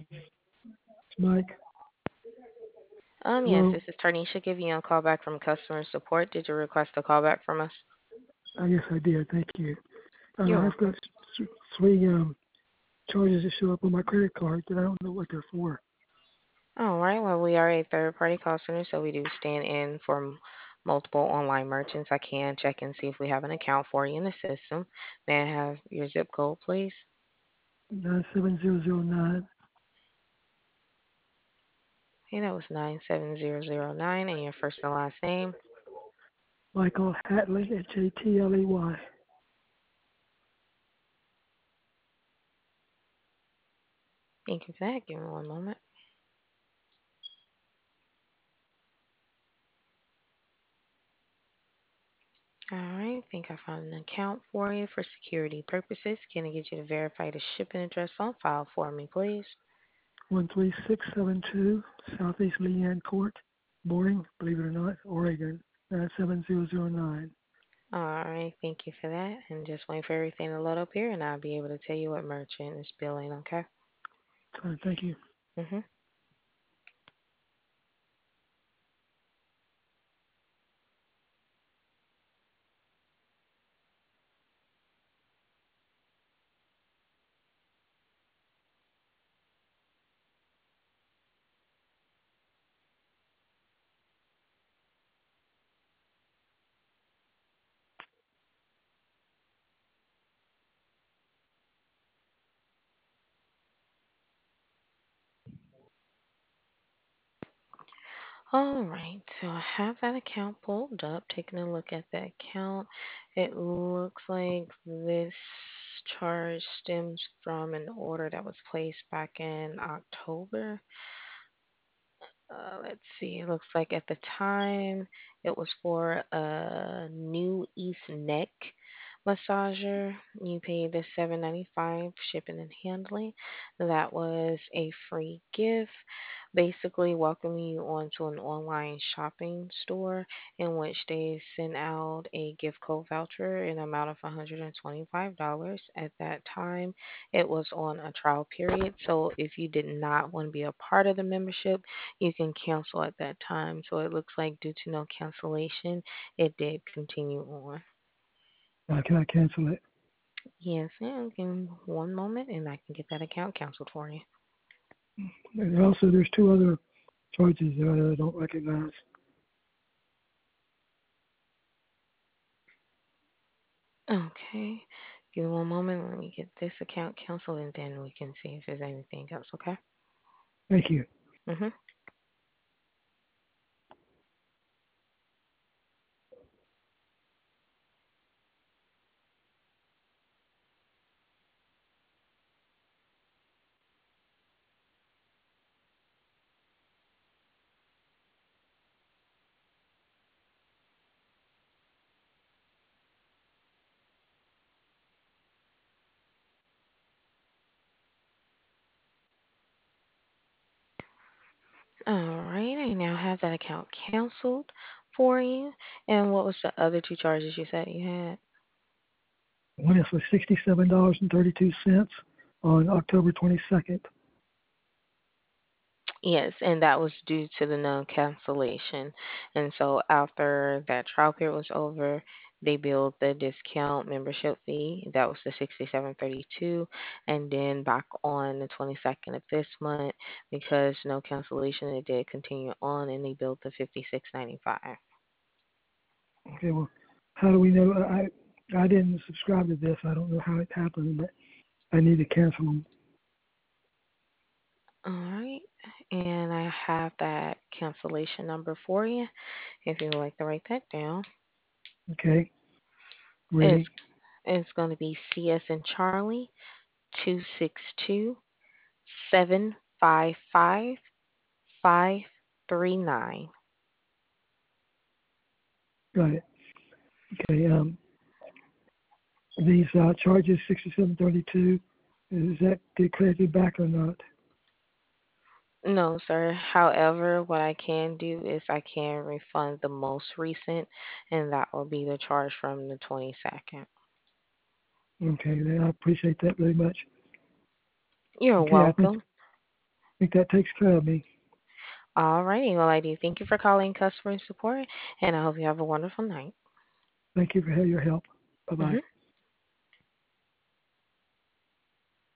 It's Mike. Yes, Hello. this is Tarnisha giving you a call back from customer support. Did you request a call back from us? Yes, I did. Thank you. You're I've got welcome. three charges that show up on my credit card that I don't know what they're for. All right, well, we are a third party call center, so we do stand in for multiple online merchants. I can check and see if we have an account for you in the system. May I have your zip code, please? 97009. Okay, that was 97009, and your first and last name. Michael Hatley, Hatley. Thank you for that. Give me one moment. All right, I think I found an account for you for security purposes. Can I get you to verify the shipping address on file for me, please? 13672 Southeast Leanne Court, Boring, believe it or not, Oregon, 97009. All right, thank you for that. And just wait for everything to load up here, and I'll be able to tell you what merchant is billing, okay? Fine, thank you. Mm-hmm. All right, so I have that account pulled up. Taking a look at the account, it looks like this charge stems from an order that was placed back in October. Let's see. It looks like at the time it was for a new East neck massager. You paid the $7.95 shipping and handling. That was a free gift, basically welcoming you onto an online shopping store in which they sent out a gift code voucher in an amount of $125. At that time, it was on a trial period, so if you did not want to be a part of the membership, you can cancel at that time. So it looks like due to no cancellation, it did continue on. Can I cancel it? Yes, ma'am. Give me one moment and I can get that account canceled for you. And also, there's two other charges that I don't recognize. Okay. Give me one moment. Let me get this account canceled and then we can see if there's anything else, okay? Thank you. Mm-hmm. All right. I now have that account canceled for you. And what was the other two charges you said you had? One is for $67.32 on October 22nd. Yes, and that was due to the no cancellation. And so after that trial period was over, they billed the discount membership fee. That was the 67.32, and then back on the 22nd of this month, because no cancellation, it did continue on, and they billed the 56.95. Okay, well, how do we know? I didn't subscribe to this. I don't know how it happened, but I need to cancel them. All right, and I have that cancellation number for you if you would like to write that down. Okay, It's ready? it's going to be CS and Charlie 262-755-539. Got it. Okay, these charges, 6732, is that get credited back or not? No, sir. However, what I can do is I can refund the most recent, and that will be the charge from the 22nd. Okay, then I appreciate that very much. You're Okay, I think welcome. think that takes care of me. All righty. Well, I do thank you for calling customer support, and I hope you have a wonderful night. Thank you for your help. Bye bye. Hmm